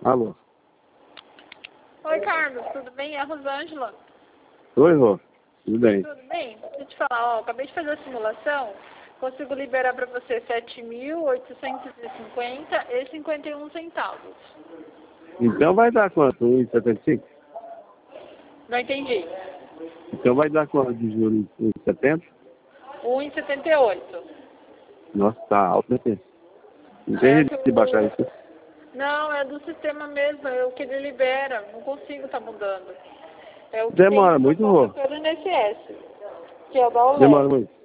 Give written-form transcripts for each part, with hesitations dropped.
Alô? Oi, Carlos, tudo bem? É a Rosângela. Oi, Rô. Tudo bem? Tudo bem? Deixa eu te falar, acabei de fazer a simulação, consigo liberar para você 7.850,51 centavos. Então vai dar quanto? 1,75? Não entendi. Então vai dar quanto de juros? 1,70? 1,78. Nossa, tá alto, né? Não tem É jeito que de baixar isso. Não, é do sistema mesmo, é o que ele libera, não consigo estar mudando. É o que Demora tem muito, proposta Rô. pelo INSS, que é o da Demora OLED. muito.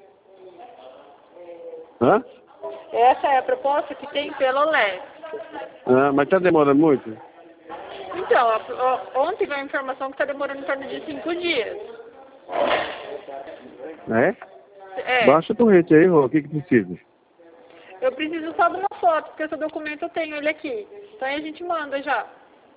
Hã? Essa é a proposta que tem pela OLED. Ah, mas tá demorando muito? Então, ontem veio a informação que está demorando em torno de 5 dias. É? É, Baixa o torrente aí, Rô. O que precisa? eu preciso só de uma foto, porque esse documento eu tenho ele aqui. Então aí a gente manda já.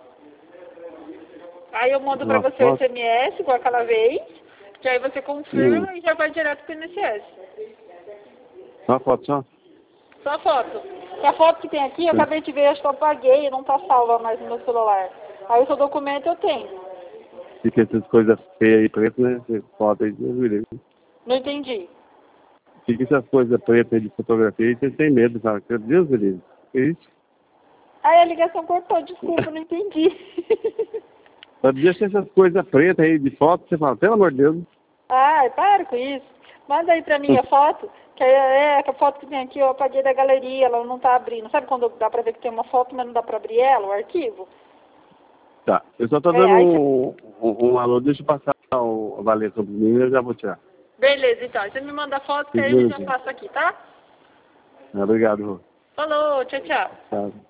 Aí eu mando pra Uma você o foto? SMS, igual aquela vez, que aí você confirma e já vai direto pro INSS. Uma foto só? Só a foto. E a foto que tem aqui, eu acabei de ver, acho que eu apaguei, não tá salva mais no meu celular. Aí o seu documento eu tenho. Fica essas coisas feias aí, pretas, né? Foto aí, Deus me livre. Não entendi. Fica essas coisas pretas aí de fotografia e você tem medo, cara. Deus me livre. Que isso? Aí a ligação cortou, desculpa, não entendi. Deixa essas coisas pretas aí de foto, você fala, pelo amor de Deus. Ai, para com isso. Manda aí pra mim a foto, que a foto que tem aqui eu apaguei da galeria, ela não tá abrindo. Sabe quando dá pra ver que tem uma foto, mas não dá pra abrir ela, o arquivo? Tá, eu só tô É, dando aí um alô, deixa eu passar a avaliação pro menino e eu já vou tirar. Beleza, então. Aí você me manda a foto que aí a gente já Segura, passa aqui, tá? obrigado, Rô. Falou, tchau, tchau. Tchau.